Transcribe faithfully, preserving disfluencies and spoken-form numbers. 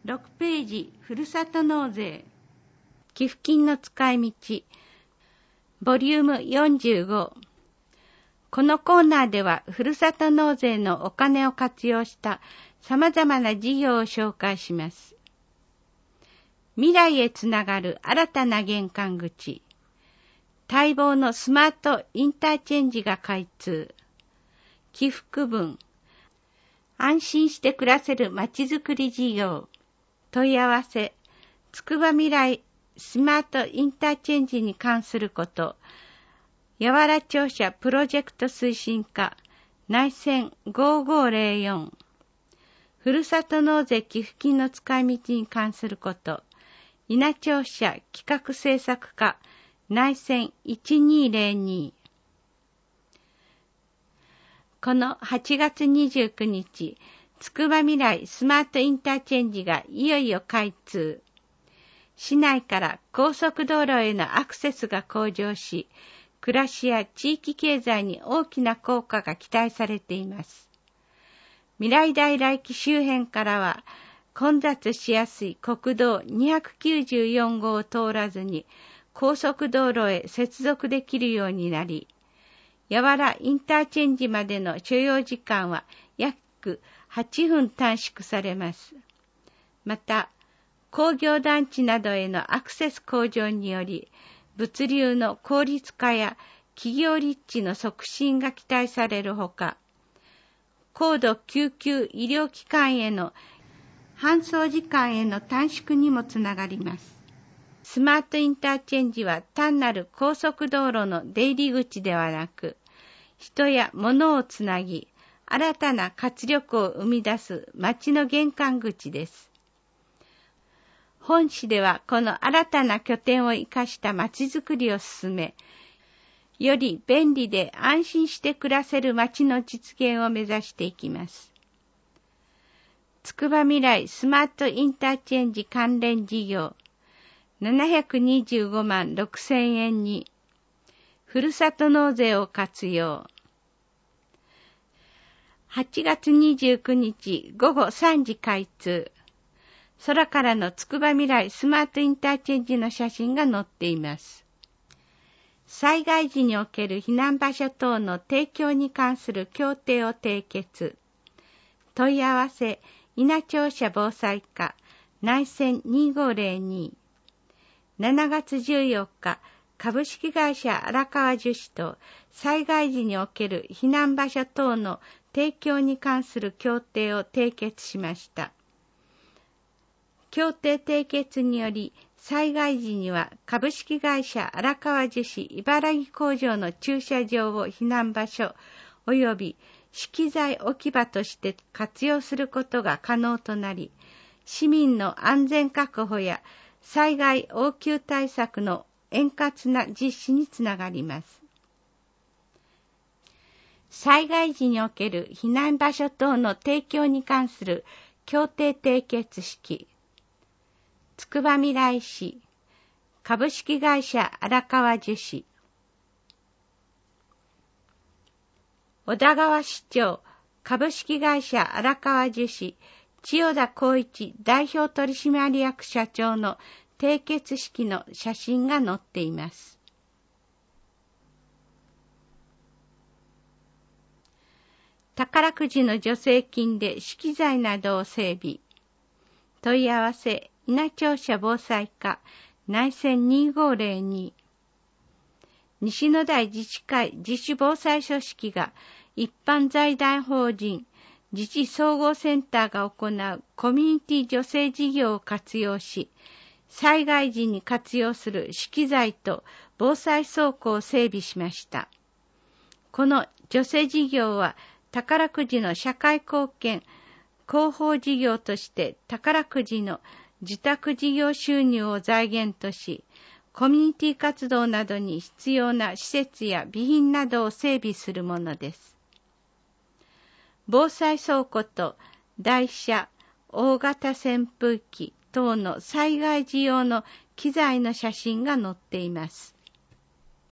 ろくページ、ふるさと納税。寄付金の使い道。ボリュームよんじゅうご。このコーナーでは、ふるさと納税のお金を活用した様々な事業を紹介します。未来へつながる新たな玄関口。待望のスマートインターチェンジが開通。寄付区分。安心して暮らせるまちづくり事業。問い合わせ。つくば未来スマートインターチェンジに関すること。やわら庁舎プロジェクト推進課。内線ごごぜろよん。ふるさと納税寄付金の使い道に関すること。稲庁舎企画制作課。内線いちにぜろに。このはちがつにじゅうくにち、つくば未来スマートインターチェンジがいよいよ開通。市内から高速道路へのアクセスが向上し、暮らしや地域経済に大きな効果が期待されています。未来台来駅周辺からは、混雑しやすい国道にひゃくきゅうじゅうよんごうを通らずに、高速道路へ接続できるようになり、やわらインターチェンジまでの所要時間は約はっぷん短縮されます。また、工業団地などへのアクセス向上により、物流の効率化や企業立地の促進が期待されるほか、高度救急医療機関への搬送時間への短縮にもつながります。スマートインターチェンジは単なる高速道路の出入り口ではなく、人や物をつなぎ、新たな活力を生み出す街の玄関口です。本市ではこの新たな拠点を生かした街づくりを進め、より便利で安心して暮らせる街の実現を目指していきます。つくば未来スマートインターチェンジ関連事業ななひゃくにじゅうごまんろくせんえんに、ふるさと納税を活用。はちがつにじゅうくにちごごさんじ開通。空からのつくば未来スマートインターチェンジの写真が載っています。災害時における避難場所等の提供に関する協定を締結。問い合わせ、稲庁舎防災課、内線にごぜろに。しちがつじゅうよっか、株式会社荒川樹脂と災害時における避難場所等の提供に関する協定を締結しました。協定締結により、災害時には株式会社荒川樹脂茨城工場の駐車場を避難場所及び資機材置き場として活用することが可能となり、市民の安全確保や災害応急対策の円滑な実施につながります。災害時における避難場所等の提供に関する協定締結式。つくば未来市株式会社荒川樹脂。小田川市長株式会社荒川樹脂千代田光一代表取締役社長の締結式の写真が載っています。宝くじの助成金で資機材などを整備。問い合わせ、稲庁舎防災課、内線にごぜろに。西野台自治会自主防災組織が一般財団法人自治総合センターが行うコミュニティ助成事業を活用し、災害時に活用する資機材と防災倉庫を整備しました。この助成事業は宝くじの社会貢献広報事業として宝くじの受託事業収入を財源とし、コミュニティ活動などに必要な施設や備品などを整備するものです。防災倉庫と台車、大型扇風機等の災害時用の機材の写真が載っています。